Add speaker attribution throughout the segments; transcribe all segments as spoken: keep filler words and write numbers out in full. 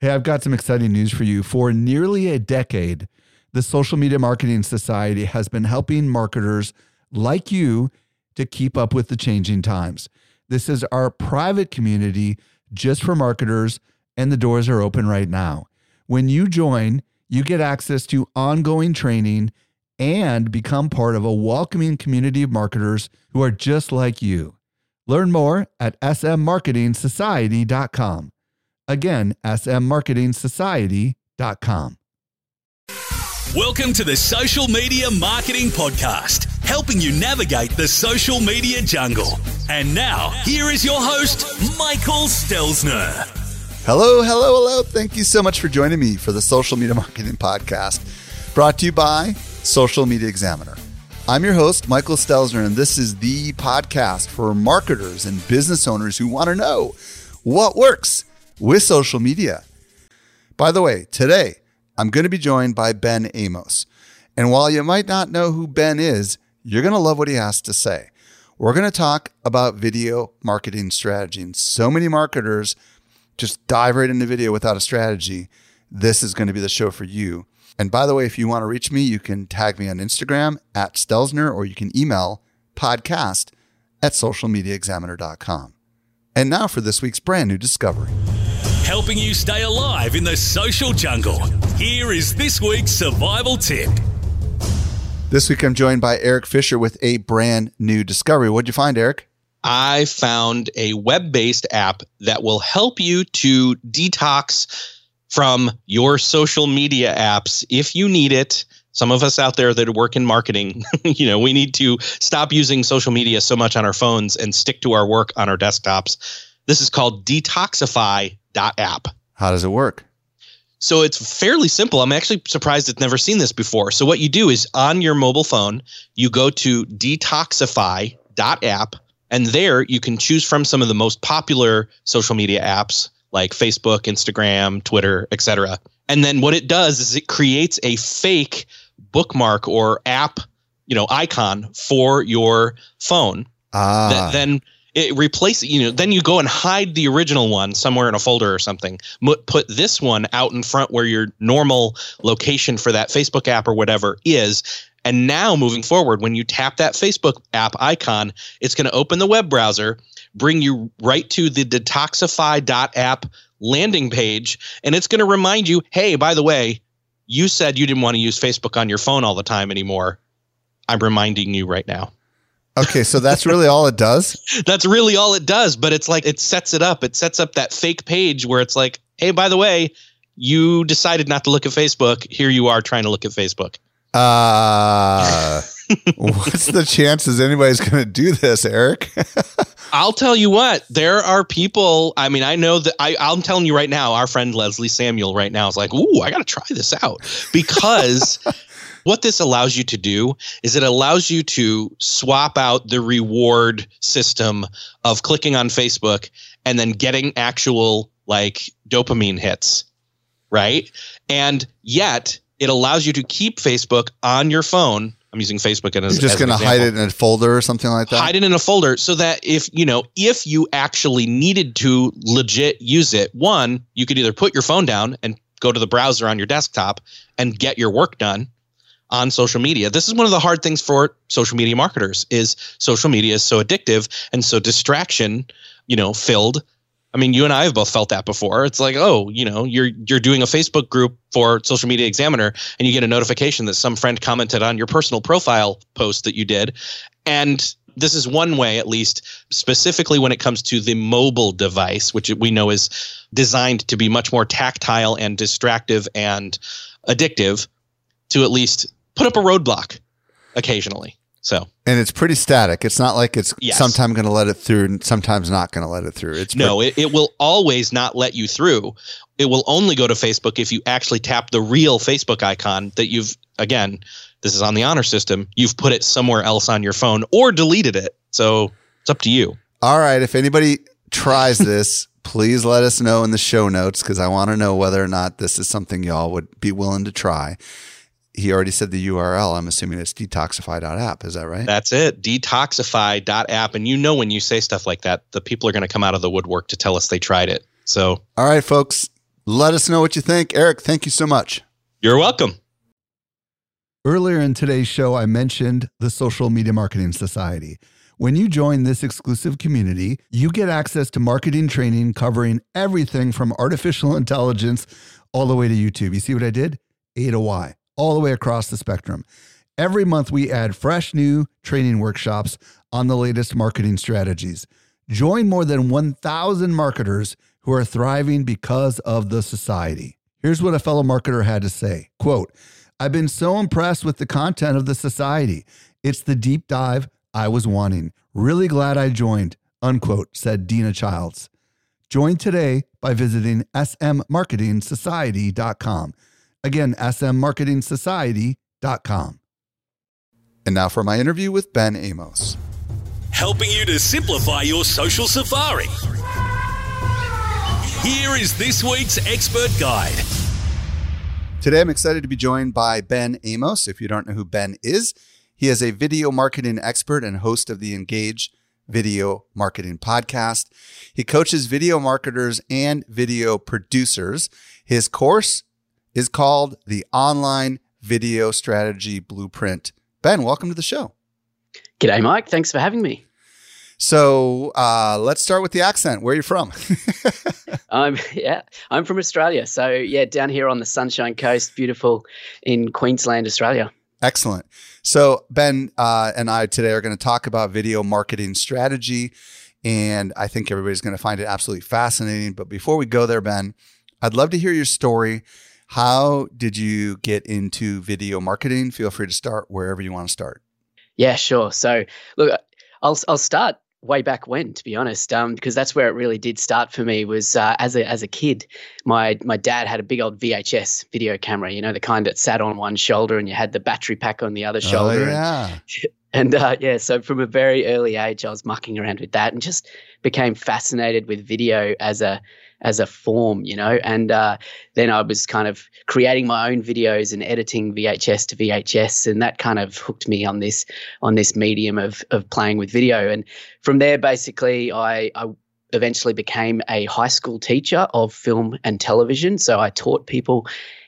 Speaker 1: Hey, I've got some exciting news for you. For nearly a decade, the Social Media Marketing Society has been helping marketers like you to keep up with the changing times. This is our private community just for marketers, and the doors are open right now. When you join, you get access to ongoing training and become part of a welcoming community of marketers who are just like you. Learn more at s m marketing society dot com. Again, s m marketing society dot com.
Speaker 2: Welcome to the Social Media Marketing Podcast, helping you navigate the social media jungle. And now, here is your host, Michael Stelzner.
Speaker 1: Hello, hello, hello. Thank you so much for joining me for the Social Media Marketing Podcast, brought to you by Social Media Examiner. I'm your host, Michael Stelzner, and this is the podcast for marketers and business owners who want to know what works with social media. By the way, today, I'm going to be joined by Ben Amos. And while you might not know who Ben is, you're going to love what he has to say. We're going to talk about video marketing strategy. And so many marketers just dive right into video without a strategy. This is going to be the show for you. And by the way, if you want to reach me, you can tag me on Instagram at Stelzner, or you can email podcast at social media examiner dot com. And now for this week's brand new discovery.
Speaker 2: Helping you stay alive in the social jungle. Here is this week's survival tip.
Speaker 1: This week I'm joined by Eric Fisher with a brand new discovery. What'd you find, Eric?
Speaker 3: I found a web-based app that will help you to detox from your social media apps if you need it. Some of us out there that work in marketing, you know, we need to stop using social media so much on our phones and stick to our work on our desktops. This is called detoxify dot app.
Speaker 1: How does it work?
Speaker 3: So it's fairly simple. I'm actually surprised it's never seen this before. So what you do is on your mobile phone, you go to detoxify dot app, and there you can choose from some of the most popular social media apps like Facebook, Instagram, Twitter, et cetera. And then what it does is it creates a fake bookmark or app, you know, icon for your phone.
Speaker 1: Ah.
Speaker 3: That then it replaces, you know, then you go and hide the original one somewhere in a folder or something. Put this one out in front where your normal location for that Facebook app or whatever is. And now moving forward, when you tap that Facebook app icon, it's going to open the web browser, bring you right to the detoxify dot app landing page, and it's going to remind you, hey, by the way, you said you didn't want to use Facebook on your phone all the time anymore. I'm reminding you right now.
Speaker 1: Okay, so that's really all it does?
Speaker 3: That's really all it does, but it's like it sets it up. It sets up that fake page where it's like, hey, by the way, you decided not to look at Facebook. Here you are trying to look at Facebook.
Speaker 1: Uh, what's the chances anybody's going to do this, Eric?
Speaker 3: I'll tell you what, there are people. I mean, I know that I, I'm telling you right now, our friend Leslie Samuel right now is like, ooh, I got to try this out, because what this allows you to do is it allows you to swap out the reward system of clicking on Facebook and then getting actual like dopamine hits, right? And yet it allows you to keep Facebook on your phone. I'm using Facebook as,
Speaker 1: You're just going to hide it in a folder or something like that?
Speaker 3: Hide it in a folder so that if, you know, if you actually needed to legit use it, one, you could either put your phone down and go to the browser on your desktop and get your work done on social media. This is one of the hard things for social media marketers is social media is so addictive and so distraction, you know, filled. I mean, you and I have both felt that before. It's like, oh, you know, you're you're doing a Facebook group for Social Media Examiner and you get a notification that some friend commented on your personal profile post that you did. And this is one way, at least, specifically when it comes to the mobile device, which we know is designed to be much more tactile and distractive and addictive, to at least put up a roadblock occasionally. So,
Speaker 1: and it's pretty static. It's not like it's
Speaker 3: yes.
Speaker 1: sometimes going to let it through and sometimes not going to let it through. It's
Speaker 3: no,
Speaker 1: pretty-
Speaker 3: it, it will always not let you through. It will only go to Facebook if you actually tap the real Facebook icon that you've, again, this is on the honor system. You've put it somewhere else on your phone or deleted it. So it's up to you.
Speaker 1: All right. If anybody tries this, please let us know in the show notes, because I want to know whether or not this is something y'all would be willing to try. He already said the U R L. I'm assuming it's detoxify dot app. Is that right?
Speaker 3: That's it. detoxify dot app. And you know, when you say stuff like that, the people are going to come out of the woodwork to tell us they tried it. So,
Speaker 1: all right, folks, Let us know what you think. Eric, thank you so much.
Speaker 3: You're welcome.
Speaker 1: Earlier in today's show, I mentioned the Social Media Marketing Society. When you join this exclusive community, you get access to marketing training covering everything from artificial intelligence all the way to YouTube. You see what I did? A to Y, all the way across the spectrum. Every month, we add fresh new training workshops on the latest marketing strategies. Join more than one thousand marketers who are thriving because of the society. Here's what a fellow marketer had to say. Quote, "I've been so impressed with the content of the society. It's the deep dive I was wanting. Really glad I joined," unquote, said Dina Childs. Join today by visiting s m marketing society dot com. Again, s m marketing society dot com. And now for my interview with Ben Amos.
Speaker 2: Helping you to simplify your social safari. Here is this week's expert guide.
Speaker 1: Today, I'm excited to be joined by Ben Amos. If you don't know who Ben is, he is a video marketing expert and host of the Engage Video Marketing Podcast. He coaches video marketers and video producers. His course is called the Online Video Strategy Blueprint. Ben, welcome to the show.
Speaker 4: G'day, Mike. Thanks for having me.
Speaker 1: So uh, let's start with the accent. Where are you from?
Speaker 4: I'm yeah, I'm from Australia. So yeah, down here on the Sunshine Coast, beautiful in Queensland, Australia.
Speaker 1: Excellent. So Ben uh, and I today are going to talk about video marketing strategy, and I think everybody's going to find it absolutely fascinating. But before we go there, Ben, I'd love to hear your story. How did you get into video marketing? Feel free to start wherever you want to start.
Speaker 4: Yeah, sure. So look, I'll I'll start way back when, to be honest, um, because that's where it really did start for me. Was uh, as a as a kid, my my dad had a big old V H S video camera, you know, the kind that sat on one shoulder and you had the battery pack on the other shoulder.
Speaker 1: Oh, yeah.
Speaker 4: And, and uh, yeah, so from a very early age, I was mucking around with that and just became fascinated with video as a as a form, you know, and uh, then I was kind of creating my own videos and editing V H S to V H S, and that kind of hooked me on this on this medium of of playing with video. And from there, basically, I, I eventually became a high school teacher of film and television. So I taught people,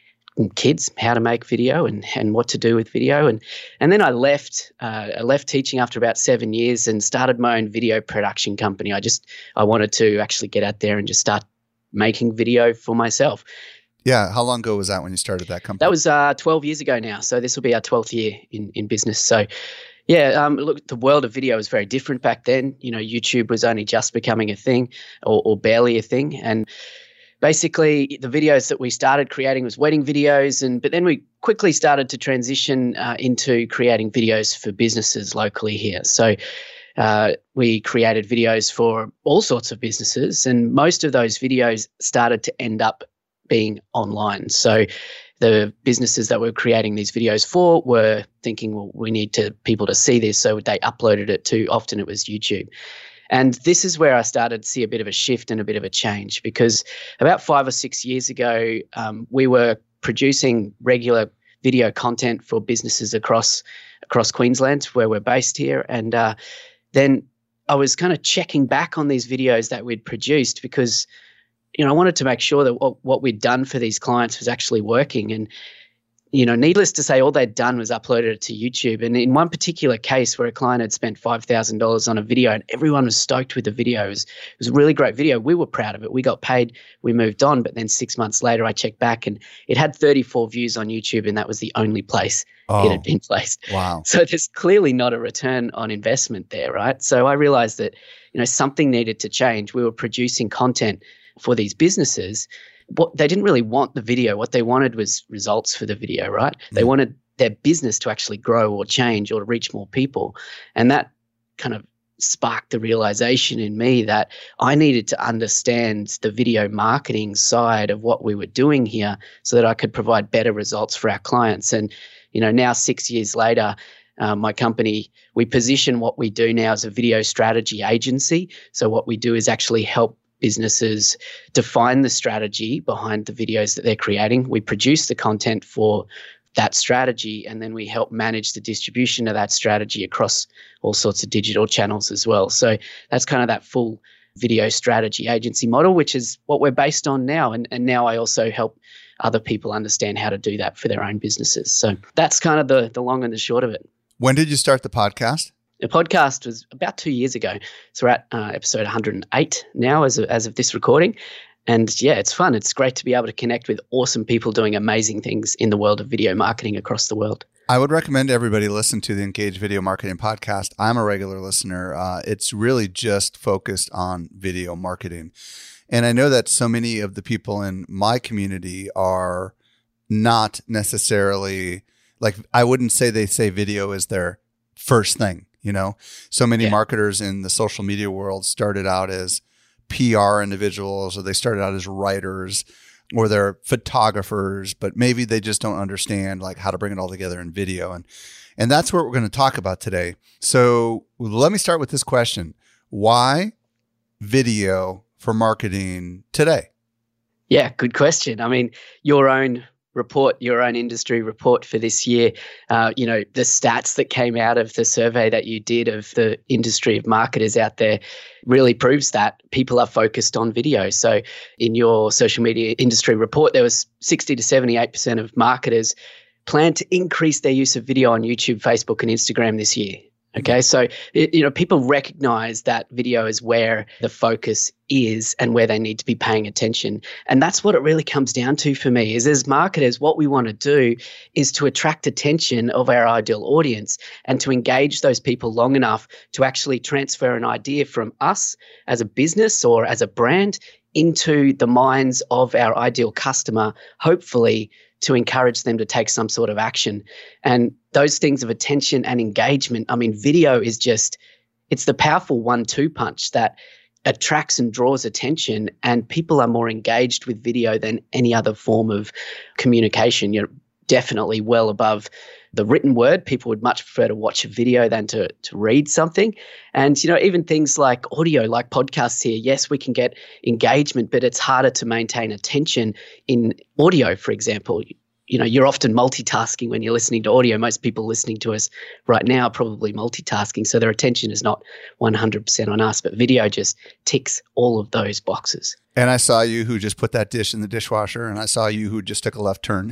Speaker 4: kids, how to make video and and what to do with video, and and then I left uh, I left teaching after about seven years and started my own video production company. I just I wanted to actually get out there and just start making video for myself.
Speaker 1: Yeah. How long ago was that when you started that company?
Speaker 4: That was uh, twelve years ago now. So this will be our twelfth year in, in business. So yeah, um, look, the world of video was very different back then. You know, YouTube was only just becoming a thing or, or barely a thing. And basically the videos that we started creating was wedding videos. And but then we quickly started to transition uh, into creating videos for businesses locally here. So Uh, we created videos for all sorts of businesses, and most of those videos started to end up being online. So the businesses that we were creating these videos for were thinking, well, we need to people to see this, so they uploaded it to, often it was YouTube. And this is where I started to see a bit of a shift and a bit of a change, because about five or six years ago, um, we were producing regular video content for businesses across across Queensland, where we're based here, and uh, then I was kind of checking back on these videos that we'd produced because, you know, I wanted to make sure that what, what we'd done for these clients was actually working. And, you know, needless to say, all they'd done was uploaded it to YouTube. And in one particular case where a client had spent five thousand dollars on a video and everyone was stoked with the video, it was, it was a really great video. We were proud of it. We got paid. We moved on. But then six months later, I checked back and it had thirty-four views on YouTube, and that was the only place oh, it had been placed.
Speaker 1: Wow.
Speaker 4: So there's clearly not a return on investment there, right? So I realized that, you know, something needed to change. We were producing content for these businesses. What they didn't really want the video. What they wanted was results for the video, right? Mm. They wanted their business to actually grow or change or to reach more people. And that kind of sparked the realization in me that I needed to understand the video marketing side of what we were doing here so that I could provide better results for our clients. And, you know, now six years later, uh, my company, we position what we do now as a video strategy agency. So what we do is actually help businesses define the strategy behind the videos that they're creating. We produce the content for that strategy, and then we help manage the distribution of that strategy across all sorts of digital channels as well. So that's kind of that full video strategy agency model, which is what we're based on now. And, and now I also help other people understand how to do that for their own businesses. So that's kind of the, the long and the short of it.
Speaker 1: When did you start the podcast?
Speaker 4: The podcast was about two years ago. So we're at uh, episode one hundred eight now as of, as of this recording. And yeah, it's fun. It's great to be able to connect with awesome people doing amazing things in the world of video marketing across the world.
Speaker 1: I would recommend everybody listen to the Engage Video Marketing Podcast. I'm a regular listener. Uh, it's really just focused on video marketing. And I know that so many of the people in my community are not necessarily, like, I wouldn't say they say video is their first thing, you know? So many
Speaker 4: Yeah.
Speaker 1: marketers in the social media world started out as P R individuals, or they started out as writers, or they're photographers, but maybe they just don't understand like how to bring it all together in video. And, and that's what we're going to talk about today. So let me start with this question. Why video for marketing today?
Speaker 4: Yeah, good question. I mean, your own report, your own industry report for this year, uh, you know, the stats that came out of the survey that you did of the industry of marketers out there really proves that people are focused on video. So in your social media industry report, there was sixty to seventy-eight percent of marketers plan to increase their use of video on YouTube, Facebook, and Instagram this year. Okay, so it, you know, people recognize that video is where the focus is and where they need to be paying attention. And that's what it really comes down to for me is as marketers, what we want to do is to attract attention of our ideal audience and to engage those people long enough to actually transfer an idea from us as a business or as a brand into the minds of our ideal customer, hopefully to encourage them to take some sort of action. And those things of attention and engagement, I mean, video is just, it's the powerful one two punch that attracts and draws attention, and people are more engaged with video than any other form of communication. You're definitely well above the written word. People would much prefer to watch a video than to, to read something. And, you know, even things like audio, like podcasts here, yes, we can get engagement, but it's harder to maintain attention in audio, for example. You know, you're often multitasking when you're listening to audio. Most people listening to us right now are probably multitasking, so their attention is not one hundred percent on us, but video just ticks all of those boxes.
Speaker 1: And I saw you who just put that dish in the dishwasher, and I saw you who just took a left turn.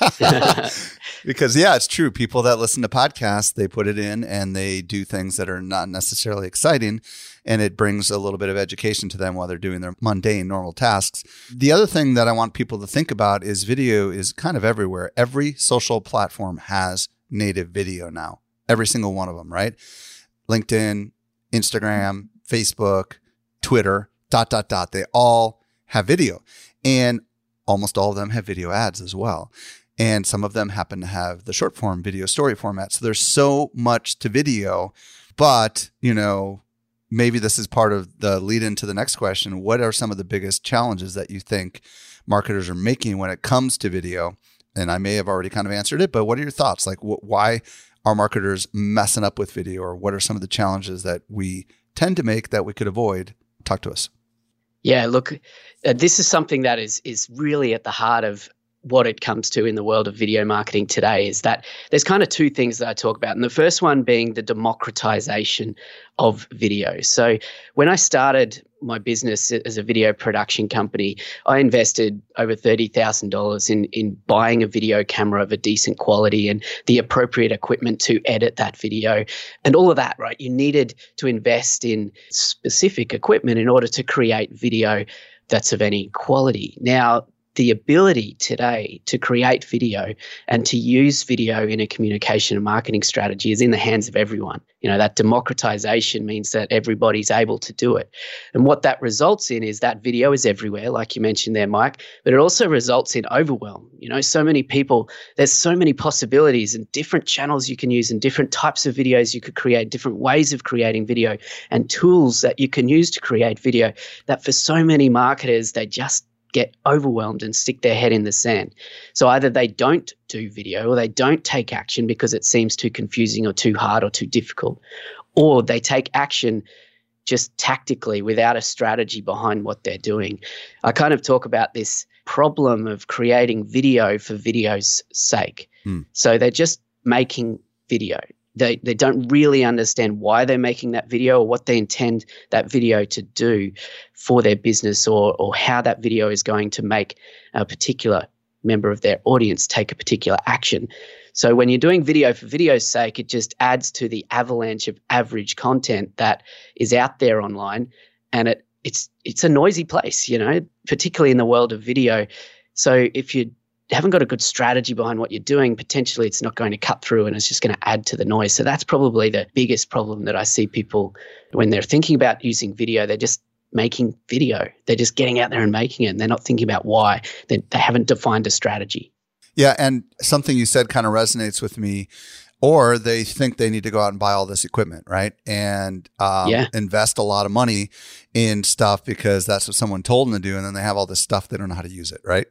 Speaker 1: Because, yeah, it's true. People that listen to podcasts, they put it in and they do things that are not necessarily exciting, and it brings a little bit of education to them while they're doing their mundane, normal tasks. The other thing that I want people to think about is video is kind of everywhere. Every social platform has native video now. Every single one of them, right? LinkedIn, Instagram, Facebook, Twitter, dot, dot, dot. They all have video, and almost all of them have video ads as well. And some of them happen to have the short form video story format. So there's so much to video, but, you know, maybe this is part of the lead into the next question. What are some of the biggest challenges that you think marketers are making when it comes to video? And I may have already kind of answered it, but what are your thoughts? Like, wh- why are marketers messing up with video, or what are some of the challenges that we tend to make that we could avoid? Talk to us.
Speaker 4: Yeah, look, uh, this is something that is is really at the heart of what it comes to in the world of video marketing today, is that there's kind of two things that I talk about. And the first one being the democratization of video. So when I started my business as a video production company, I invested over thirty thousand dollars in, in buying a video camera of a decent quality and the appropriate equipment to edit that video and all of that, right? You needed to invest in specific equipment in order to create video that's of any quality. Now, the ability today to create video and to use video in a communication and marketing strategy is in the hands of everyone. You know, that democratization means that everybody's able to do it. And what that results in is that video is everywhere, like you mentioned there, Mike, but it also results in overwhelm. You know, so many people, there's so many possibilities and different channels you can use and different types of videos you could create, different ways of creating video and tools that you can use to create video, that for so many marketers, they just get overwhelmed and stick their head in the sand. So either they don't do video or they don't take action because it seems too confusing or too hard or too difficult, or they take action just tactically without a strategy behind what they're doing. I kind of talk about this problem of creating video for video's sake. Hmm. So they're just making video. they, they don't really understand why they're making that video or what they intend that video to do for their business, or or how that video is going to make a particular member of their audience take a particular action. So when you're doing video for video's sake, it just adds to the avalanche of average content that is out there online, and it it's it's a noisy place, you know, particularly in the world of video. So if you haven't got a good strategy behind what you're doing, potentially it's not going to cut through and it's just going to add to the noise. So that's probably the biggest problem that I see people when they're thinking about using video. They're just making video. They're just getting out there and making it, and they're not thinking about why. They, they haven't defined a strategy.
Speaker 1: Yeah, and something you said kind of resonates with me. Or they think they need to go out and buy all this equipment, right? And um,
Speaker 4: yeah.
Speaker 1: invest a lot of money in stuff because that's what someone told them to do. And then they have all this stuff, they don't know how to use it, right?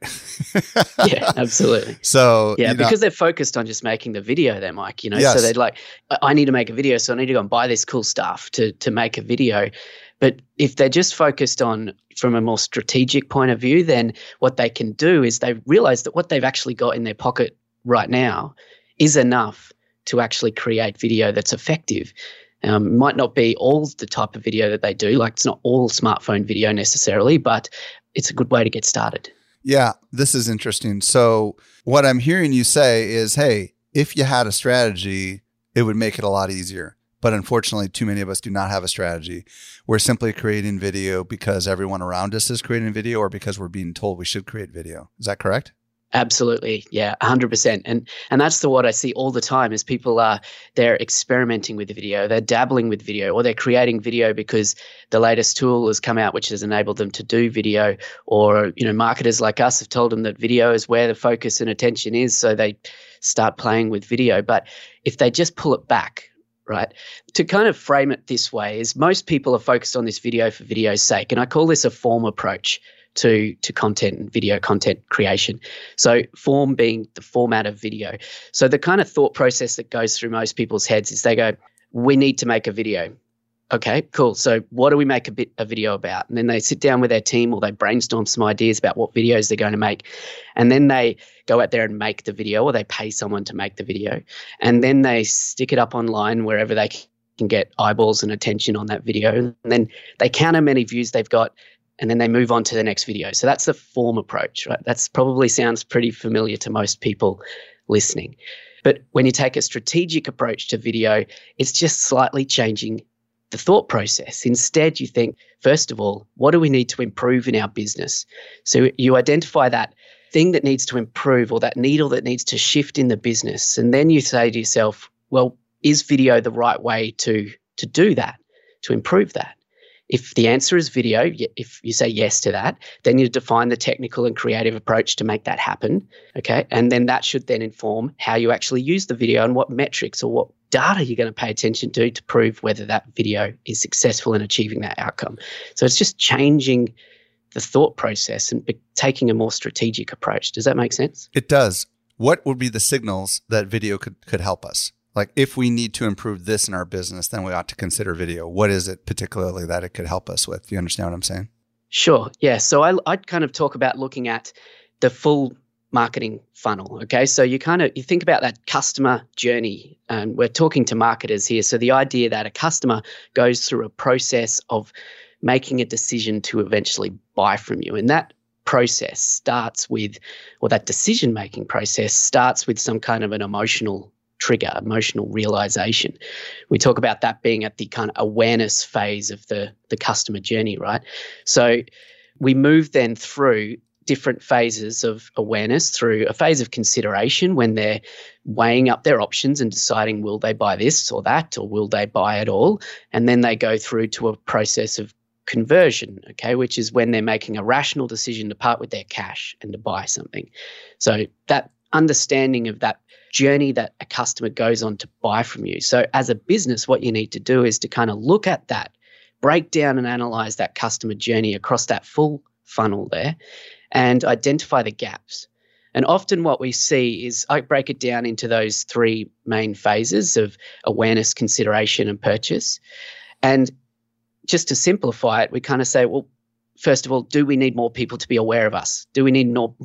Speaker 4: Yeah, absolutely.
Speaker 1: So,
Speaker 4: yeah,
Speaker 1: you know,
Speaker 4: because they're focused on just making the video there, Mike, you know,
Speaker 1: yes.
Speaker 4: so they're like, I need to make a video, so I need to go and buy this cool stuff to to make a video. But if they're just focused on from a more strategic point of view, then what they can do is they realize that what they've actually got in their pocket right now is enough to actually create video that's effective. Um, might not be all the type of video that they do, like it's not all smartphone video necessarily, but it's a good way to get started.
Speaker 1: Yeah, this is interesting. So what I'm hearing you say is, hey, if you had a strategy, it would make it a lot easier. But unfortunately, too many of us do not have a strategy. We're simply creating video because everyone around us is creating video, or because we're being told we should create video. Is that correct?
Speaker 4: Absolutely. Yeah, one hundred percent. And and that's the what I see all the time is people are, they're experimenting with video, they're dabbling with video, or they're creating video because the latest tool has come out which has enabled them to do video, or, you know, marketers like us have told them that video is where the focus and attention is, so they start playing with video. But if they just pull it back, right, to kind of frame it this way is most people are focused on this video for video's sake. And I call this a form approach to to content and video content creation. So form being the format of video. So the kind of thought process that goes through most people's heads is they go, we need to make a video. Okay, cool. So what do we make a bit a video about? And then they sit down with their team, or they brainstorm some ideas about what videos they're going to make. And then they go out there and make the video, or they pay someone to make the video. And then they stick it up online wherever they can get eyeballs and attention on that video. And then they count how many views they've got, and then they move on to the next video. So that's the form approach, right? That's probably sounds pretty familiar to most people listening. But when you take a strategic approach to video, it's just slightly changing the thought process. Instead, you think, first of all, what do we need to improve in our business? So you identify that thing that needs to improve, or that needle that needs to shift in the business. And then you say to yourself, well, is video the right way to, to do that, to improve that? If the answer is video, if you say yes to that, then you define the technical and creative approach to make that happen, okay? And then that should then inform how you actually use the video and what metrics or what data you're going to pay attention to to prove whether that video is successful in achieving that outcome. So it's just changing the thought process and taking a more strategic approach. Does that make sense?
Speaker 1: It does. What would be the signals that video could, could help us? Like, if we need to improve this in our business, then we ought to consider video. What is it particularly that it could help us with? Do you understand what I'm saying?
Speaker 4: Sure. Yeah. So I, I'd kind of talk about looking at the full marketing funnel. Okay. So you kind of, you think about that customer journey, and we're talking to marketers here. So the idea that a customer goes through a process of making a decision to eventually buy from you. And that process starts with, or that decision-making process starts with some kind of an emotional trigger, emotional realization. We talk about that being at the kind of awareness phase of the, the customer journey, right? So we move then through different phases of awareness, through a phase of consideration when they're weighing up their options and deciding, will they buy this or that, or will they buy it all? And then they go through to a process of conversion, okay, which is when they're making a rational decision to part with their cash and to buy something. So that understanding of that journey that a customer goes on to buy from you. So as a business, what you need to do is to kind of look at that, break down and analyze that customer journey across that full funnel there, and identify the gaps. And often what we see is I break it down into those three main phases of awareness, consideration, and purchase. And just to simplify it, we kind of say, well, first of all, do we need more people to be aware of us? Do we need more, more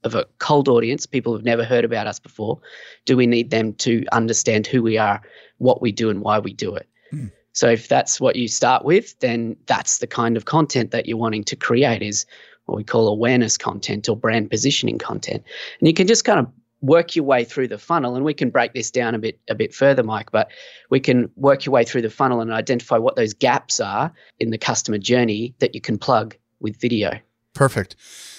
Speaker 4: of a cold audience, people who've never heard about us before? Do we need them to understand who we are, what we do, and why we do it? Mm. So if that's what you start with, then that's the kind of content that you're wanting to create, is what we call awareness content or brand positioning content. And you can just kind of work your way through the funnel, and we can break this down a bit a bit further, Mike, but we can work your way through the funnel and identify what those gaps are in the customer journey that you can plug with video.
Speaker 1: Perfect.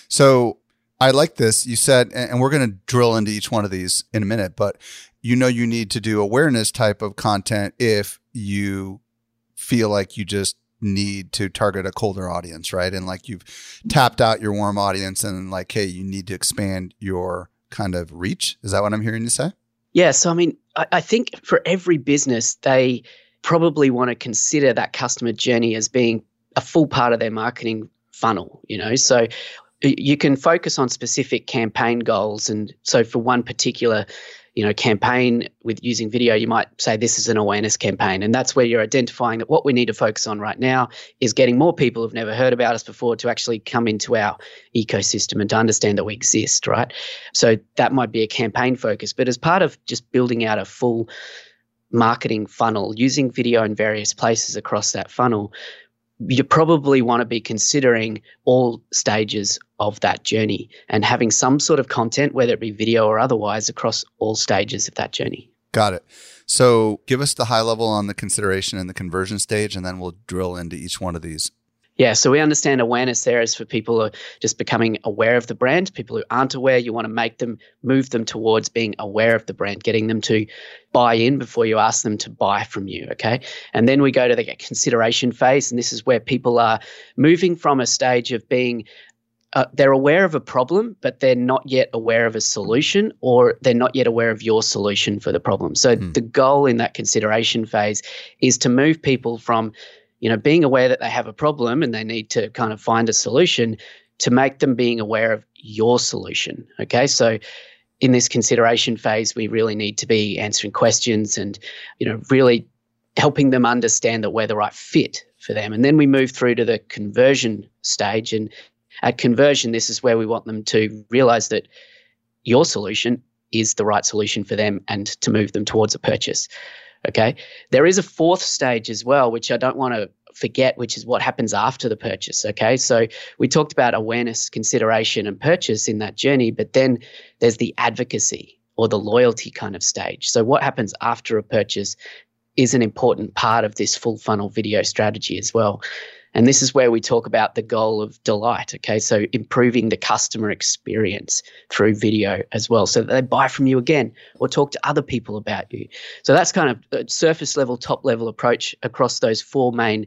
Speaker 1: So I like this. You said, and we're going to drill into each one of these in a minute, but you know you need to do awareness type of content if you feel like you just need to target a colder audience, right? And like you've tapped out your warm audience and like, hey, you need to expand your kind of reach. Is that what I'm hearing you say?
Speaker 4: Yeah. So, I mean, I, I think for every business, they probably want to consider that customer journey as being a full part of their marketing funnel, you know? So you can focus on specific campaign goals. And so for one particular, you know, campaign with using video, you might say this is an awareness campaign. And that's where you're identifying that what we need to focus on right now is getting more people who've never heard about us before to actually come into our ecosystem and to understand that we exist, right? So that might be a campaign focus. But as part of just building out a full marketing funnel, using video in various places across that funnel, you probably want to be considering all stages of that journey and having some sort of content, whether it be video or otherwise, across all stages of that journey.
Speaker 1: Got it. So give us the high level on the consideration and the conversion stage, and then we'll drill into each one of these.
Speaker 4: Yeah, so we understand awareness there is for people who are just becoming aware of the brand. People who aren't aware, you want to make them, move them towards being aware of the brand, getting them to buy in before you ask them to buy from you, okay? And then we go to the consideration phase, and this is where people are moving from a stage of being, uh, they're aware of a problem, but they're not yet aware of a solution, or they're not yet aware of your solution for the problem. So mm. the goal in that consideration phase is to move people from, you know, being aware that they have a problem and they need to kind of find a solution, to make them being aware of your solution. Okay. So in this consideration phase, we really need to be answering questions and, you know, really helping them understand that we're the right fit for them. And then we move through to the conversion stage. And at conversion, this is where we want them to realize that your solution is the right solution for them and to move them towards a purchase. Okay. There is a fourth stage as well, which I don't want to forget, which is what happens after the purchase. Okay. So we talked about awareness, consideration, and purchase in that journey, but then there's the advocacy or the loyalty kind of stage. So what happens after a purchase is an important part of this full funnel video strategy as well. And this is where we talk about the goal of delight. Okay. So improving the customer experience through video as well, so that they buy from you again or talk to other people about you. So that's kind of a surface level, top level approach across those four main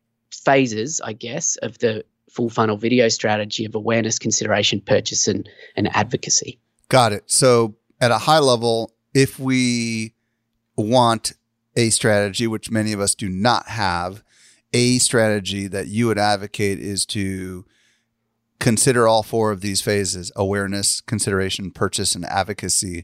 Speaker 4: phases, I guess, of the full funnel video strategy of awareness, consideration, purchase, and, and advocacy.
Speaker 1: Got it. So at a high level, if we want a strategy, which many of us do not have, a strategy that you would advocate is to consider all four of these phases: awareness, consideration, purchase, and advocacy,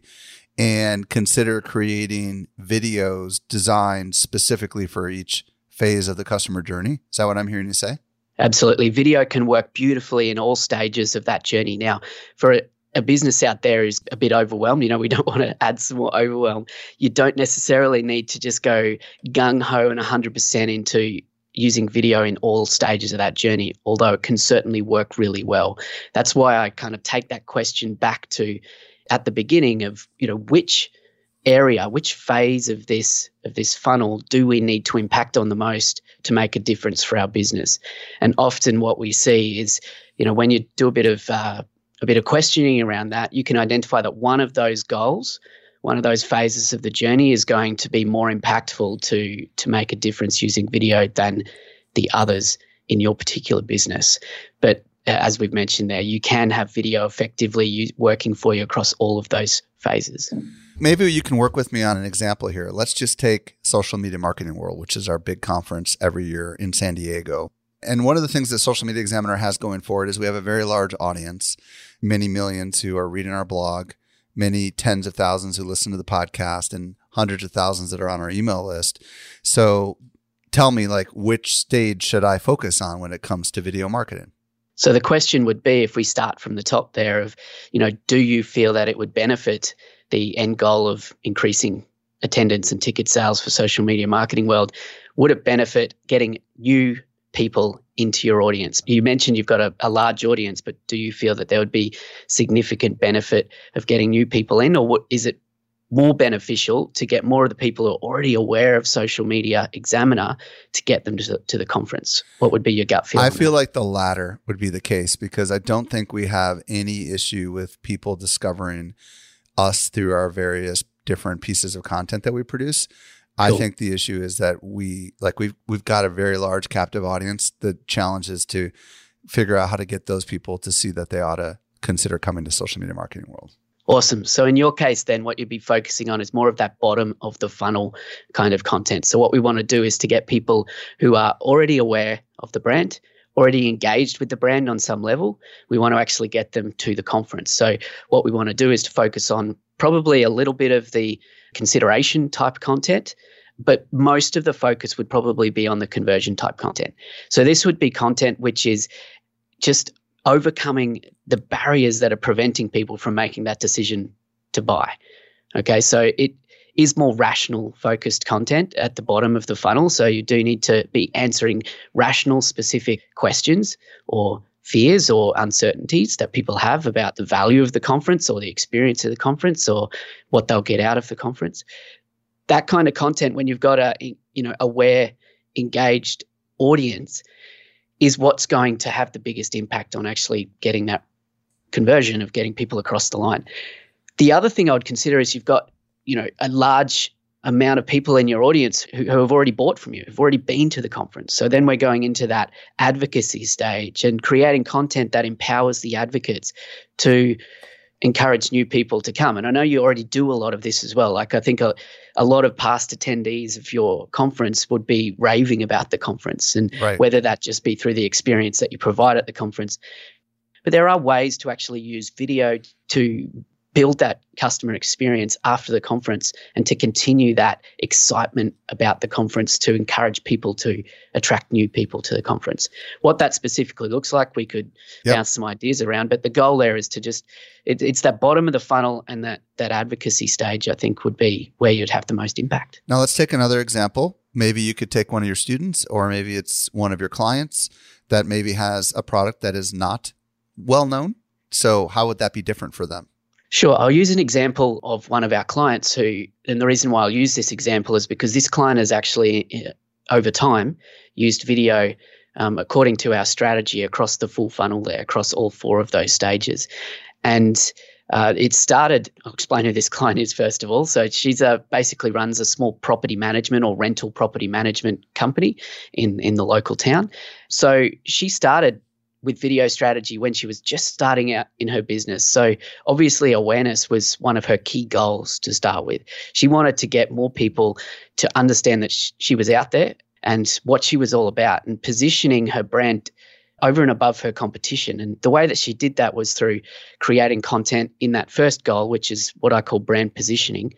Speaker 1: and consider creating videos designed specifically for each phase of the customer journey. Is that what I'm hearing you say?
Speaker 4: Absolutely. Video can work beautifully in all stages of that journey. Now, for a, a business out there is a bit overwhelmed, you know, we don't want to add some more overwhelm. You don't necessarily need to just go gung-ho and one hundred percent into using video in all stages of that journey, although it can certainly work really well. That's why I kind of take that question back to at the beginning of, you know, which area, which phase of this of this funnel do we need to impact on the most to make a difference for our business? And often what we see is, you know, when you do a bit of uh, a bit of questioning around that, you can identify that one of those goals, one of those phases of the journey is going to be more impactful to to make a difference using video than the others in your particular business. But uh, as we've mentioned there, you can have video effectively use, working for you across all of those phases.
Speaker 1: Maybe you can work with me on an example here. Let's just take Social Media Marketing World, which is our big conference every year in San Diego. And one of the things that Social Media Examiner has going forward is we have a very large audience, many millions who are reading our blog, many tens of thousands who listen to the podcast, and hundreds of thousands that are on our email list. So tell me, like, which stage should I focus on when it comes to video marketing?
Speaker 4: So the question would be, if we start from the top there of, you know, do you feel that it would benefit the end goal of increasing attendance and ticket sales for social media marketing world? Would it benefit getting new people into your audience? You mentioned you've got a, a large audience, but do you feel that there would be significant benefit of getting new people in, or what, is it more beneficial to get more of the people who are already aware of Social Media Examiner to get them to the, to the conference? What would be your gut feeling?
Speaker 1: I feel like the latter would be the case, because I don't think we have any issue with people discovering us through our various different pieces of content that we produce. I
Speaker 4: Cool.
Speaker 1: think the issue is that we like we've we've got a very large captive audience. The challenge is to figure out how to get those people to see that they ought to consider coming to social media marketing world.
Speaker 4: Awesome. So in your case, then what you'd be focusing on is more of that bottom of the funnel kind of content. So what we want to do is to get people who are already aware of the brand, already engaged with the brand on some level. We want to actually get them to the conference. So what we want to do is to focus on probably a little bit of the consideration type content, but most of the focus would probably be on the conversion type content. So this would be content which is just overcoming the barriers that are preventing people from making that decision to buy. Okay, so it is more rational focused content at the bottom of the funnel. So you do need to be answering rational specific questions or fears or uncertainties that people have about the value of the conference or the experience of the conference or what they'll get out of the conference. That kind of content, when you've got a, you know, aware, engaged audience, is what's going to have the biggest impact on actually getting that conversion of getting people across the line. The other thing I would consider is you've got, you know, a large amount of people in your audience who, who have already bought from you, who've already been to the conference. So then we're going into that advocacy stage and creating content that empowers the advocates to encourage new people to come. And I know you already do a lot of this as well. Like I think a, a lot of past attendees of your conference would be raving about the conference, and
Speaker 1: Right.
Speaker 4: whether that just be through the experience that you provide at the conference. But there are ways to actually use video to build that customer experience after the conference and to continue that excitement about the conference to encourage people to attract new people to the conference. What that specifically looks like, we could
Speaker 1: Yep.
Speaker 4: bounce some ideas around, but the goal there is to just, it, it's that bottom of the funnel, and that, that advocacy stage, I think, would be where you'd have the most impact.
Speaker 1: Now let's take another example. Maybe you could take one of your students, or maybe it's one of your clients that maybe has a product that is not well known. So how would that be different for them?
Speaker 4: Sure. I'll use an example of one of our clients who, and the reason why I'll use this example is because this client has actually, over time, used video um, according to our strategy across the full funnel there, across all four of those stages. And uh, it started, I'll explain who this client is first of all. So she's a, basically runs a small property management or rental property management company in, in the local town. So she started with video strategy when she was just starting out in her business. So obviously awareness was one of her key goals to start with. She wanted to get more people to understand that sh- she was out there and what she was all about, and positioning her brand over and above her competition. And the way that she did that was through creating content in that first goal, which is what I call brand positioning.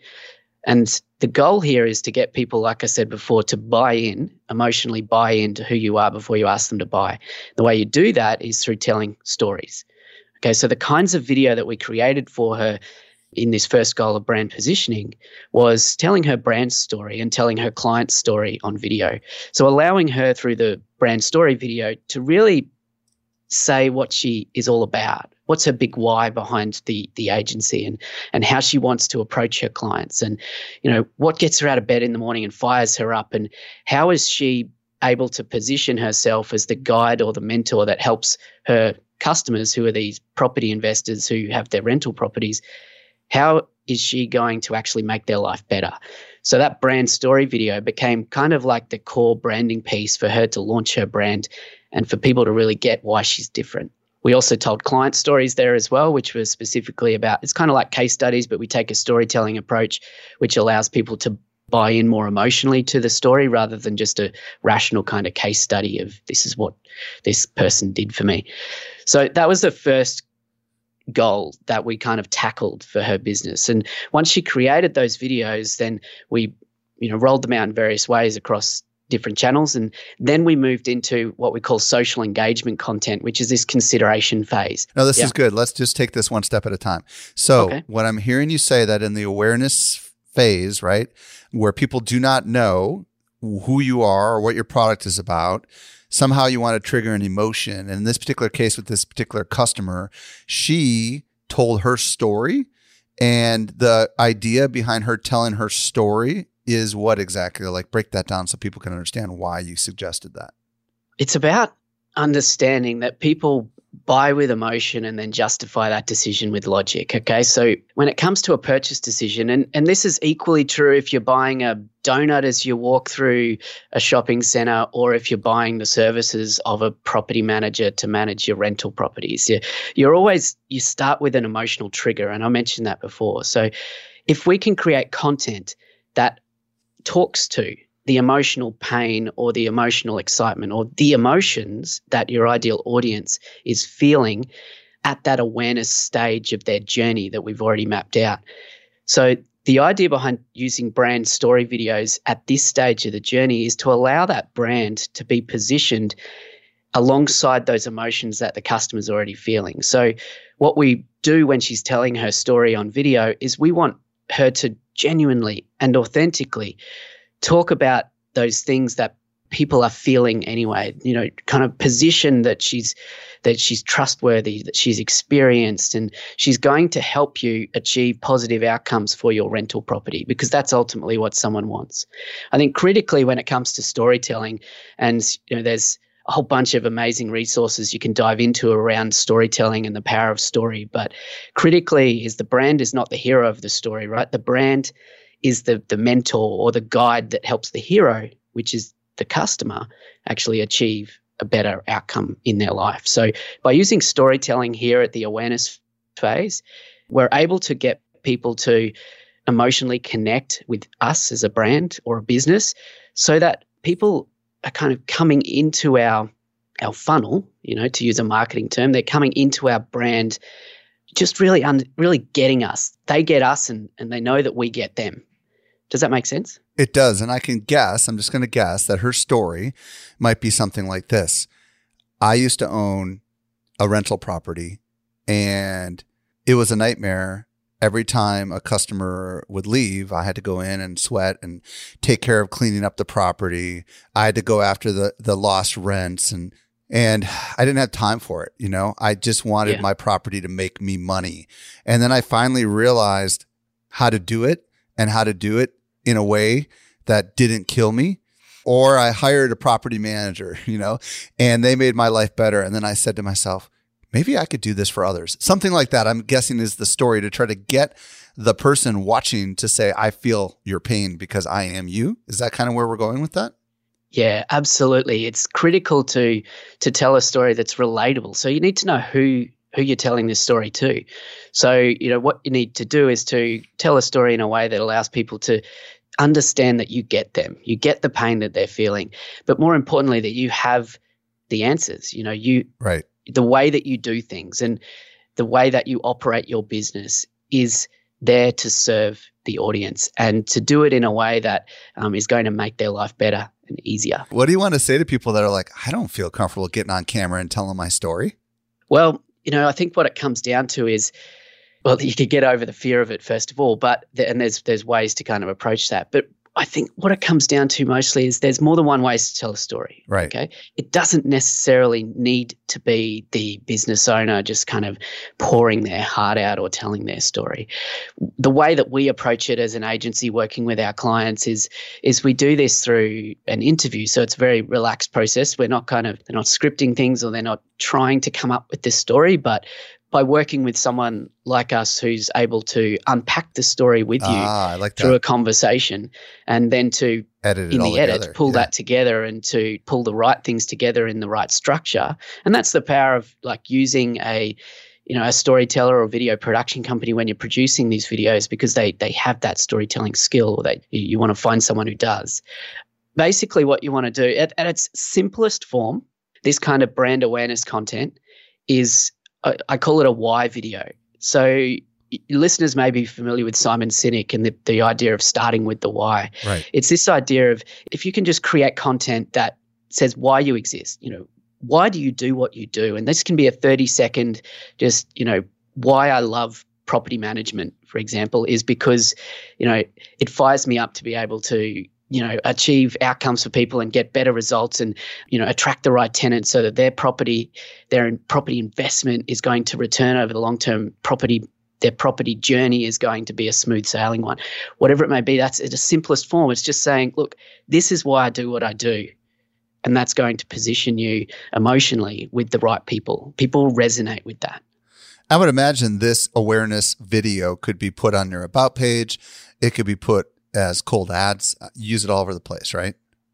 Speaker 4: And the goal here is to get people, like I said before, to buy in, emotionally buy into who you are before you ask them to buy. The way you do that is through telling stories. Okay, so the kinds of video that we created for her in this first goal of brand positioning was telling her brand story and telling her client's story on video. So allowing her through the brand story video to really say what she is all about. What's her big why behind the the agency, and and how she wants to approach her clients, and you know what gets her out of bed in the morning and fires her up, and how is she able to position herself as the guide or the mentor that helps her customers, who are these property investors who have their rental properties. How is she going to actually make their life better? So that brand story video became kind of like the core branding piece for her to launch her brand and for people to really get why she's different. We also told client stories there as well, which was specifically about, it's kind of like case studies, but we take a storytelling approach, which allows people to buy in more emotionally to the story rather than just a rational kind of case study of this is what this person did for me. So that was the first goal that we kind of tackled for her business. And once she created those videos, then we, you know, rolled them out in various ways across different channels. And then we moved into what we call social engagement content, which is this consideration phase.
Speaker 1: No, this
Speaker 4: yeah.
Speaker 1: is good. Let's just take this one step at a time. So
Speaker 4: Okay.
Speaker 1: what I'm hearing you say that in the awareness phase, right, where people do not know who you are or what your product is about, somehow you want to trigger an emotion. And in this particular case with this particular customer, she told her story. And the idea behind her telling her story is what exactly? Like, break that down so people can understand why you suggested that.
Speaker 4: It's about understanding that people buy with emotion and then justify that decision with logic. Okay. So when it comes to a purchase decision, and, and this is equally true if you're buying a donut as you walk through a shopping center, or if you're buying the services of a property manager to manage your rental properties. You're, you're always, you start with an emotional trigger. And I mentioned that before. So if we can create content that talks to the emotional pain or the emotional excitement or the emotions that your ideal audience is feeling at that awareness stage of their journey that we've already mapped out. So the idea behind using brand story videos at this stage of the journey is to allow that brand to be positioned alongside those emotions that the customer's already feeling. So what we do when she's telling her story on video is we want her to genuinely and authentically talk about those things that people are feeling anyway, you know, kind of position that she's that she's trustworthy, that she's experienced, and she's going to help you achieve positive outcomes for your rental property, because that's ultimately what someone wants. I think critically when it comes to storytelling, and you know, there's a whole bunch of amazing resources you can dive into around storytelling and the power of story, but critically is the brand is not the hero of the story, right? The brand is the the mentor or the guide that helps the hero, which is the customer, actually achieve a better outcome in their life. So by using storytelling here at the awareness phase, we're able to get people to emotionally connect with us as a brand or a business so that people are kind of coming into our our funnel, you know, to use a marketing term. They're coming into our brand just really un- really getting us. They get us and, and they know that we get them. Does that make sense?
Speaker 1: It does. And I can guess, I'm just going to guess that her story might be something like this. I used to own a rental property and it was a nightmare. Every time a customer would leave, I had to go in and sweat and take care of cleaning up the property. I had to go after the, the lost rents and And I didn't have time for it. You know, I just wanted
Speaker 4: Yeah.
Speaker 1: my property to make me money. And then I finally realized how to do it and how to do it in a way that didn't kill me. Or I hired a property manager, you know, and they made my life better. And then I said to myself, maybe I could do this for others. Something like that, I'm guessing, is the story, to try to get the person watching to say, I feel your pain because I am you. Is that kind of where we're going with that?
Speaker 4: Yeah, absolutely. It's critical to to tell a story that's relatable. So you need to know who who you're telling this story to. So, you know, what you need to do is to tell a story in a way that allows people to understand that you get them. You get the pain that they're feeling, but more importantly, that you have the answers. You know, you
Speaker 1: Right.
Speaker 4: the way that you do things and the way that you operate your business is there to serve the audience and to do it in a way that um, is going to make their life better and easier.
Speaker 1: What do you want to say to people that are like, I don't feel comfortable getting on camera and telling my story?
Speaker 4: Well, you know, I think what it comes down to is, well, you could get over the fear of it first of all, but the, and there's there's ways to kind of approach that. But I think what it comes down to mostly is there's more than one way to tell a story.
Speaker 1: Right.
Speaker 4: Okay. It doesn't necessarily need to be the business owner just kind of pouring their heart out or telling their story. The way that we approach it as an agency working with our clients is is we do this through an interview. So it's a very relaxed process. We're not kind of they're not scripting things or they're not trying to come up with this story, but by working with someone like us who's able to unpack the story with you
Speaker 1: Ah, I like
Speaker 4: through
Speaker 1: that.
Speaker 4: a conversation, and then to
Speaker 1: Edit it
Speaker 4: in
Speaker 1: all
Speaker 4: the edit
Speaker 1: together.
Speaker 4: pull
Speaker 1: Yeah.
Speaker 4: that together and to pull the right things together in the right structure. And that's the power of like using a you know a storyteller or video production company when you're producing these videos, because they they have that storytelling skill, or they you, you want to find someone who does. Basically what you want to do at, at its simplest form, this kind of brand awareness content is I, I call it a why video. So listeners may be familiar with Simon Sinek and the, the idea of starting with the why.
Speaker 1: Right.
Speaker 4: It's this idea of if you can just create content that says why you exist, you know, why do you do what you do? And this can be a thirty second, just, you know, why I love property management, for example, is because, you know, it fires me up to be able to, you know, achieve outcomes for people and get better results and, you know, attract the right tenants so that their property, their property investment is going to return over the long-term property, their property journey is going to be a smooth sailing one. Whatever it may be, that's in the simplest form. It's just saying, look, this is why I do what I do. And that's going to position you emotionally with the right people. People resonate with that.
Speaker 1: I would imagine this awareness video could be put on your about page. It could be put as cold ads. Use it all over the place, right?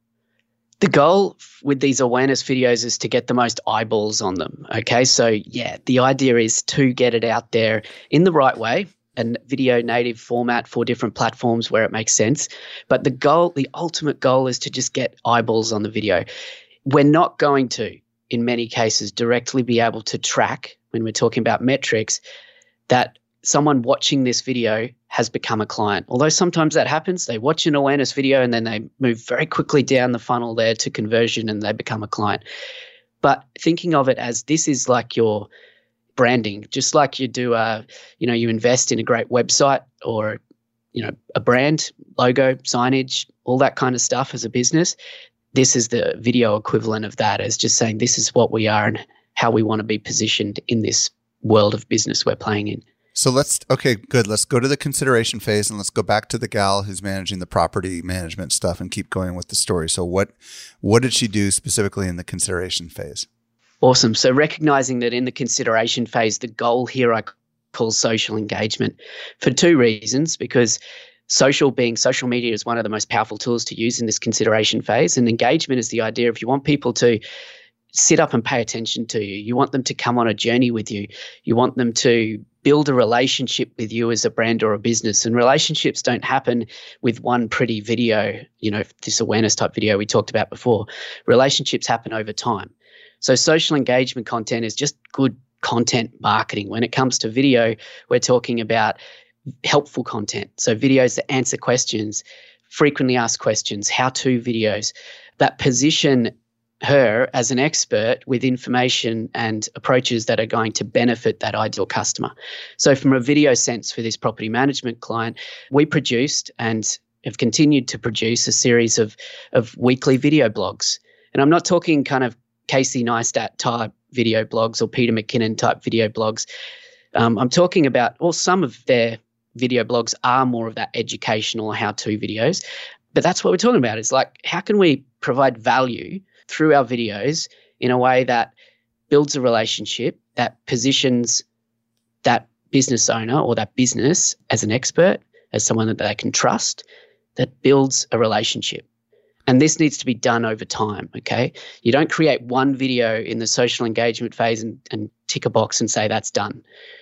Speaker 4: The goal with these awareness videos is to get the most eyeballs on them. Okay. So yeah, the idea is to get it out there in the right way and video native format for different platforms where it makes sense. But the goal, the ultimate goal is to just get eyeballs on the video. We're not going to, in many cases, directly be able to track when we're talking about metrics that someone watching this video has become a client. Although sometimes that happens, they watch an awareness video and then they move very quickly down the funnel there to conversion and they become a client. But thinking of it as this is like your branding, just like you do a, you know, you invest in a great website or, you know, a brand, logo, signage, all that kind of stuff as a business. This is the video equivalent of that, as just saying this is what we are and how we want to be positioned in this world of business we're playing in.
Speaker 1: So let's, okay, good. Let's go to the consideration phase and let's go back to the gal who's managing the property management stuff and keep going with the story. So what, what did she do specifically in the consideration phase?
Speaker 4: Awesome. So recognizing that in the consideration phase, the goal here I call social engagement for two reasons, because social being social media is one of the most powerful tools to use in this consideration phase. And engagement is the idea if you want people to sit up and pay attention to you, you want them to come on a journey with you, you want them to build a relationship with you as a brand or a business. And relationships don't happen with one pretty video, you know, this awareness type video we talked about before. Relationships happen over time. So social engagement content is just good content marketing. When it comes to video, we're talking about helpful content. So videos that answer questions, frequently asked questions, how-to videos that position her as an expert with information and approaches that are going to benefit that ideal customer. So from a video sense for this property management client, we produced and have continued to produce a series of, of weekly video blogs. And I'm not talking kind of Casey Neistat type video blogs or Peter McKinnon type video blogs. Um, I'm talking about, or some of their video blogs are more of that educational how-to videos. But that's what we're talking about. It's like, how can we provide value through our videos in a way that builds a relationship, that positions that business owner or that business as an expert, as someone that they can trust, that builds a relationship. And this needs to be done over time, okay? You don't create one video in the social engagement phase and, and tick a box and say that's done.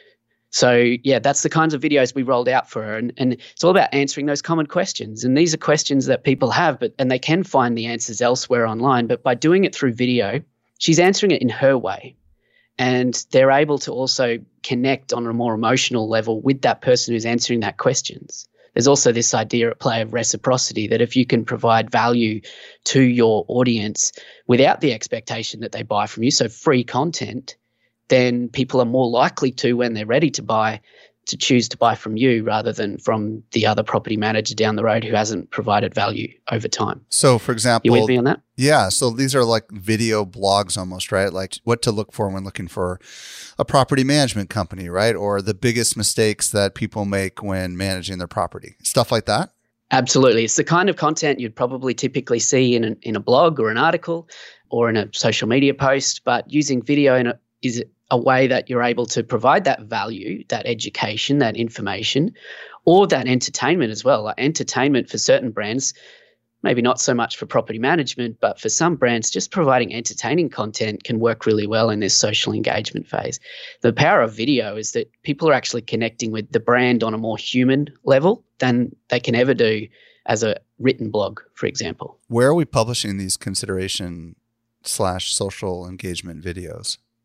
Speaker 4: So, yeah, that's the kinds of videos we rolled out for her. And, and it's all about answering those common questions. And these are questions that people have, but and they can find the answers elsewhere online. But by doing it through video, she's answering it in her way. And they're able to also connect on a more emotional level with that person who's answering that questions. There's also this idea at play of reciprocity, that if you can provide value to your audience without the expectation that they buy from you, so free content, then people are more likely to, when they're ready to buy, to choose to buy from you rather than from the other property manager down the road who hasn't provided value over time.
Speaker 1: So, for example,
Speaker 4: you with me on that?
Speaker 1: Yeah. So these are like video blogs almost, right? Like what to look for when looking for a property management company, right? Or the biggest mistakes that people make when managing their property, stuff like that.
Speaker 4: Absolutely. It's the kind of content you'd probably typically see in a, in a blog or an article or in a social media post, but using video in a, is a way that you're able to provide that value, that education, that information, or that entertainment as well. Like entertainment for certain brands, maybe not so much for property management, but for some brands, just providing entertaining content can work really well in this social engagement phase. The power of video is that people are actually connecting with the brand on a more human level than they can ever do as a written blog, for example.
Speaker 1: Where are we publishing these consideration slash social engagement videos?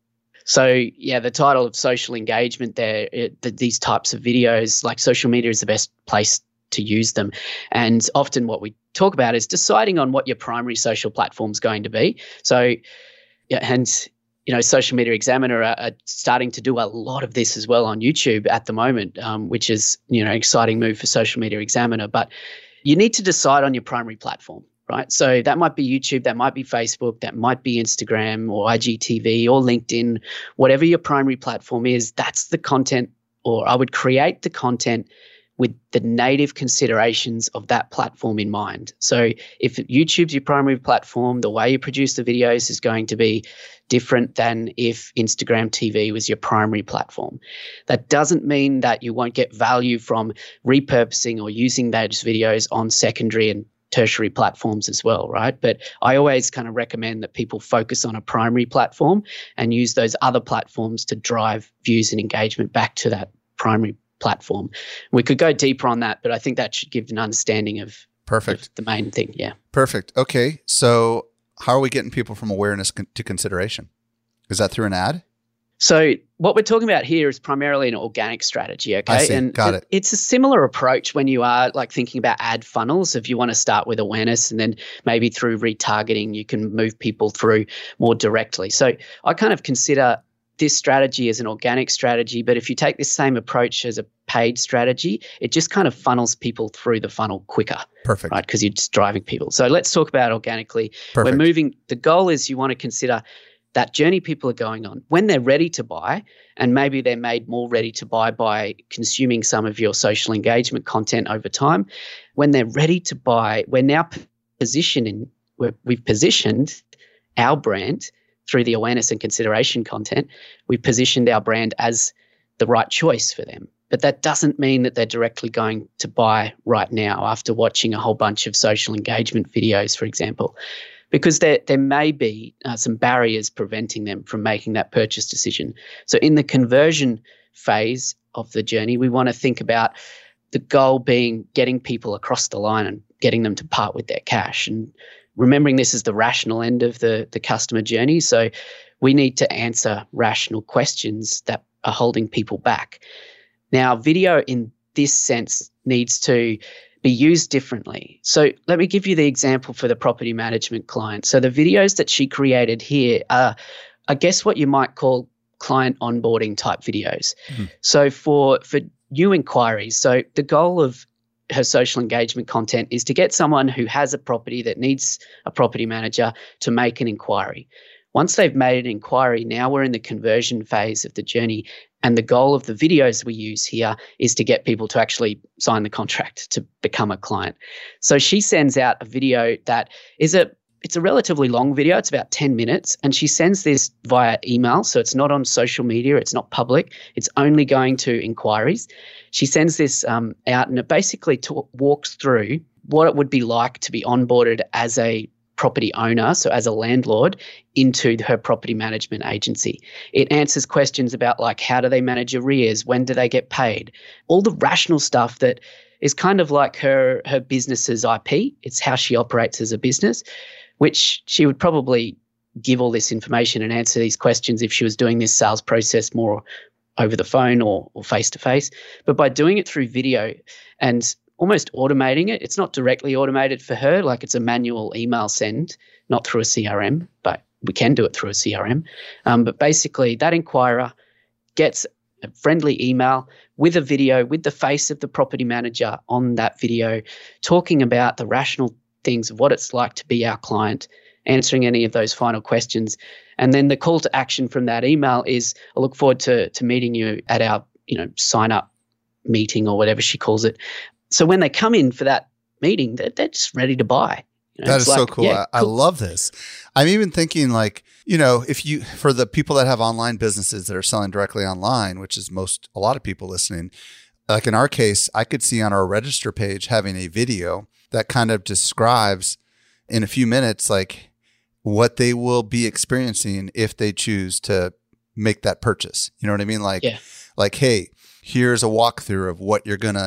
Speaker 4: So yeah, the title of social engagement there, it, the, these types of videos, like social media is the best place to use them. And often what we talk about is deciding on what your primary social platform is going to be. So, yeah, and you know, Social Media Examiner are, are starting to do a lot of this as well on YouTube at the moment, um, which is, you know, an exciting move for Social Media Examiner. But you need to decide on your primary platform, right? So that might be YouTube, that might be Facebook, that might be Instagram or I G T V or LinkedIn, whatever your primary platform is. That's the content, or I would create the content with the native considerations of that platform in mind. So if YouTube's your primary platform, the way you produce the videos is going to be different than if Instagram T V was your primary platform. That doesn't mean that you won't get value from repurposing or using those videos on secondary and tertiary platforms as well, right? But I always kind of recommend that people focus on a primary platform and use those other platforms to drive views and engagement back to that primary platform. We could go deeper on that, but I think that should give an understanding of,
Speaker 1: Perfect.
Speaker 4: of the main thing. Yeah.
Speaker 1: Perfect. Okay. So how are we getting people from awareness con- to consideration? Is that through an ad?
Speaker 4: So what we're talking about here is primarily an organic strategy, okay?
Speaker 1: I see.
Speaker 4: And
Speaker 1: Got it.
Speaker 4: It's a similar approach when you are like thinking about ad funnels. If you want to start with awareness and then maybe through retargeting, you can move people through more directly. So I kind of consider this strategy as an organic strategy, but if you take this same approach as a paid strategy, it just kind of funnels people through the funnel quicker.
Speaker 1: Perfect.
Speaker 4: Right? Because you're just driving people. So let's talk about organically.
Speaker 1: Perfect.
Speaker 4: We're moving, the goal is you want to consider that journey people are going on when they're ready to buy, and maybe they're made more ready to buy by consuming some of your social engagement content over time. When they're ready to buy, we're now positioning, we're, we've positioned our brand through the awareness and consideration content. We've positioned our brand as the right choice for them. But that doesn't mean that they're directly going to buy right now after watching a whole bunch of social engagement videos, for example, because there, there may be uh, some barriers preventing them from making that purchase decision. So in the conversion phase of the journey, we want to think about the goal being getting people across the line and getting them to part with their cash. And remembering this is the rational end of the, the customer journey. So we need to answer rational questions that are holding people back. Now, video in this sense needs to be used differently. So let me give you the example for the property management client. So the videos that she created here are, I guess, what you might call client onboarding type videos. Mm-hmm. So for, for new inquiries, so the goal of her social engagement content is to get someone who has a property that needs a property manager to make an inquiry. Once they've made an inquiry, now we're in the conversion phase of the journey. And the goal of the videos we use here is to get people to actually sign the contract to become a client. So she sends out a video that is a, it's a relatively long video. It's about ten minutes. And she sends this via email. So it's not on social media. It's not public. It's only going to inquiries. She sends this um, out, and it basically talk, walks through what it would be like to be onboarded as a property owner, so as a landlord, into her property management agency. It answers questions about like, how do they manage arrears? When do they get paid? All the rational stuff that is kind of like her, her business's I P. It's how she operates as a business, which she would probably give all this information and answer these questions if she was doing this sales process more over the phone or, or face-to-face. But by doing it through video and almost automating it, it's not directly automated for her, like it's a manual email send, not through a C R M, but we can do it through a C R M. Um, but basically that inquirer gets a friendly email with a video with the face of the property manager on that video, talking about the rational things of what it's like to be our client, answering any of those final questions. And then the call to action from that email is, I look forward to to meeting you at our, you know, sign up meeting or whatever she calls it. So when they come in for that meeting, they're, they're just ready to buy. You know,
Speaker 1: that is
Speaker 4: like,
Speaker 1: so cool.
Speaker 4: Yeah,
Speaker 1: I,
Speaker 4: cool.
Speaker 1: I love this. I'm even thinking like, you know, if you, for the people that have online businesses that are selling directly online, which is most, a lot of people listening, like in our case, I could see on our register page having a video that kind of describes in a few minutes, like what they will be experiencing if they choose to make that purchase. You know what I mean? Like,
Speaker 4: yeah.
Speaker 1: like, hey, here's a walkthrough of what you're going to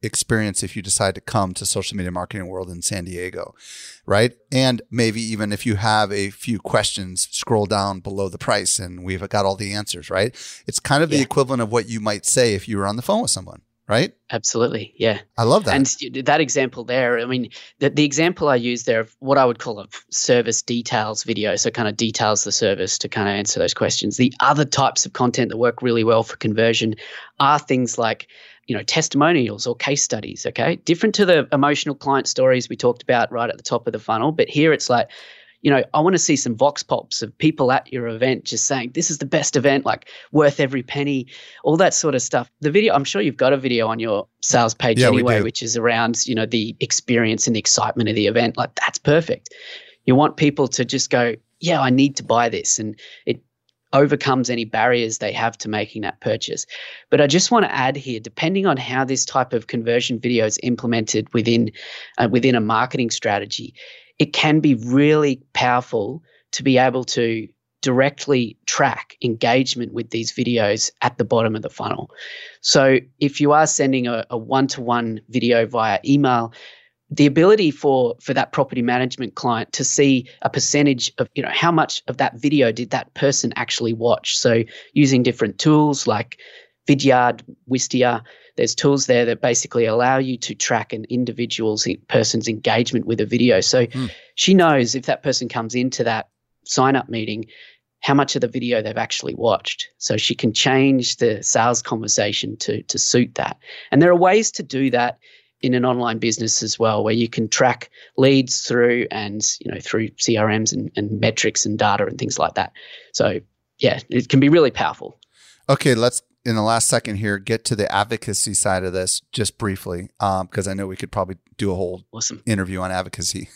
Speaker 1: experience if you decide to come to Social Media Marketing World in San Diego, right? And maybe even if you have a few questions, scroll down below the price and we've got all the answers, right? It's kind of the
Speaker 4: yeah.
Speaker 1: equivalent of what you might say if you were on the phone with someone, right?
Speaker 4: Absolutely. Yeah.
Speaker 1: I love that.
Speaker 4: And that example there, I mean, the, the example I use there of what I would call a service details video, so kind of details the service to kind of answer those questions. The other types of content that work really well for conversion are things like, you know, testimonials or case studies, okay? Different to the emotional client stories we talked about right at the top of the funnel, but here it's like, you know, I want to see some vox pops of people at your event just saying, this is the best event, like worth every penny, all that sort of stuff. The video, I'm sure you've got a video on your sales page
Speaker 1: yeah,
Speaker 4: anyway, which is around, you know, the experience and the excitement of the event. Like that's perfect. You want people to just go, yeah, I need to buy this. And it overcomes any barriers they have to making that purchase. But I just want to add here, depending on how this type of conversion video is implemented within, uh, within a marketing strategy, it can be really powerful to be able to directly track engagement with these videos at the bottom of the funnel. So if you are sending a, a one-to-one video via email, the ability for, for that property management client to see a percentage of, you know, how much of that video did that person actually watch. So using different tools like Vidyard, Wistia, there's tools there that basically allow you to track an individual's person's engagement with a video. So mm. she knows if that person comes into that sign-up meeting, how much of the video they've actually watched. So she can change the sales conversation to, to suit that. And there are ways to do that in an online business as well, where you can track leads through and, you know, through C R Ms and, and metrics and data and things like that. So yeah, it can be really powerful.
Speaker 1: Okay, let's, in the last second here, get to the advocacy side of this just briefly, um, because I know we could probably do a whole
Speaker 4: awesome.
Speaker 1: interview on advocacy.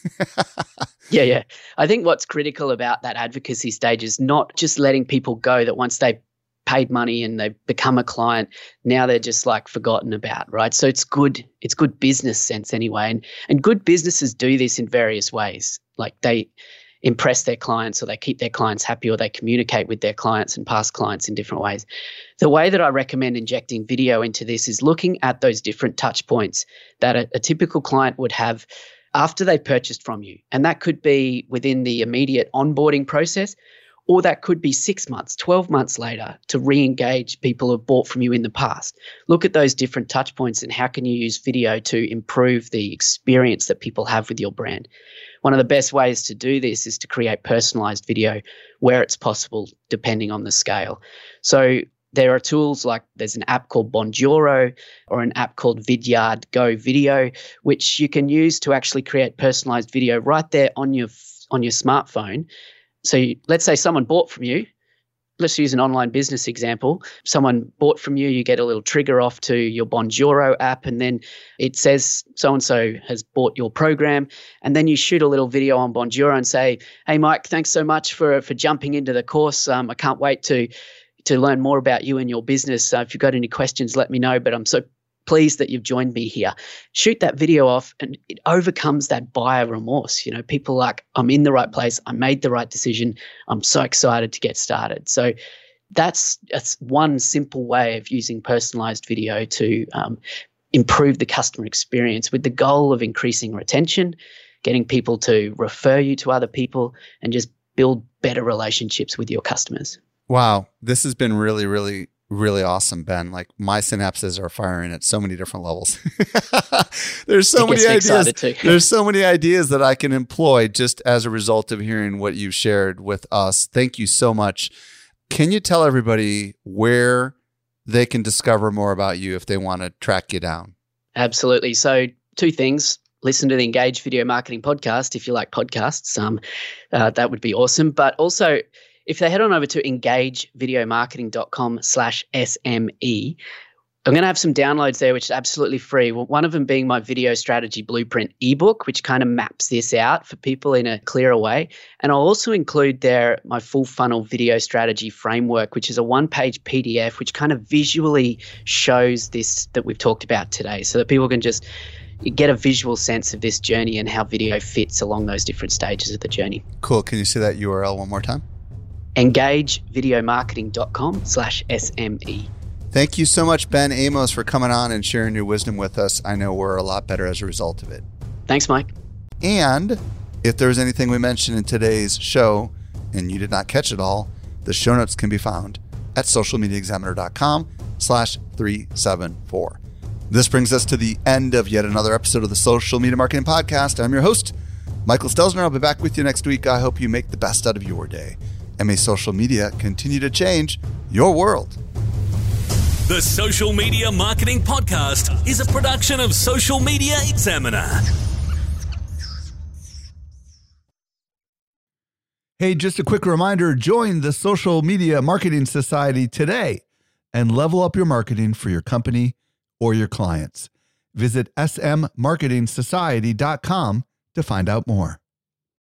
Speaker 4: yeah, yeah. I think what's critical about that advocacy stage is not just letting people go that once they've paid money and they've become a client, now they're just like forgotten about, right? So it's good, it's good business sense anyway. And, and good businesses do this in various ways. Like they impress their clients or they keep their clients happy or they communicate with their clients and past clients in different ways. The way that I recommend injecting video into this is looking at those different touch points that a, a typical client would have after they've purchased from you. And that could be within the immediate onboarding process, or that could be six months, twelve months later to re-engage people who have bought from you in the past. Look at those different touch points and how can you use video to improve the experience that people have with your brand. One of the best ways to do this is to create personalized video where it's possible, depending on the scale. So there are tools like there's an app called Bonjoro or an app called Vidyard Go Video, which you can use to actually create personalized video right there on your on your smartphone. So you, let's say someone bought from you. Let's use an online business example. Someone bought from you, you get a little trigger off to your Bonjoro app, and then it says so-and-so has bought your program. And then you shoot a little video on Bonjoro and say, hey, Mike, thanks so much for, for jumping into the course. Um, I can't wait to, to learn more about you and your business. Uh, if you've got any questions, let me know. But I'm so pleased that you've joined me here. Shoot that video off and it overcomes that buyer remorse. You know, people are like, I'm in the right place. I made the right decision. I'm so excited to get started. So that's, that's one simple way of using personalized video to um, improve the customer experience with the goal of increasing retention, getting people to refer you to other people, and just build better relationships with your customers.
Speaker 1: Wow. This has been really, really Really awesome, Ben. Like my synapses are firing at so many different levels. There's so many ideas. There's so many ideas that I can employ just as a result of hearing what you shared with us. Thank you so much. Can you tell everybody where they can discover more about you if they want to track you down? Absolutely. So two things. Listen to the Engage Video Marketing Podcast if you like podcasts. Um, uh, that would be awesome. But also, if they head on over to engagevideomarketing.com slash SME, I'm going to have some downloads there, which is absolutely free. Well, one of them being my Video Strategy Blueprint ebook, which kind of maps this out for people in a clearer way. And I'll also include there my full funnel video strategy framework, which is a one-page P D F, which kind of visually shows this that we've talked about today so that people can just get a visual sense of this journey and how video fits along those different stages of the journey. Cool. Can you say that U R L one more time? engagevideomarketing.com slash SME. Thank you so much, Ben Amos, for coming on and sharing your wisdom with us. I know we're a lot better as a result of it.
Speaker 4: Thanks, Mike.
Speaker 1: And if there's anything we mentioned in today's show and you did not catch it all, the show notes can be found at socialmediaexaminer.com slash 374. This brings us to the end of yet another episode of the Social Media Marketing Podcast. I'm your host, Michael Stelzner. I'll be back with you next week. I hope you make the best out of your day and may social media continue to change your world.
Speaker 2: The Social Media Marketing Podcast is a production of Social Media Examiner.
Speaker 1: Hey, just a quick reminder, join the Social Media Marketing Society today and level up your marketing for your company or your clients. Visit s m marketing society dot com to find out more.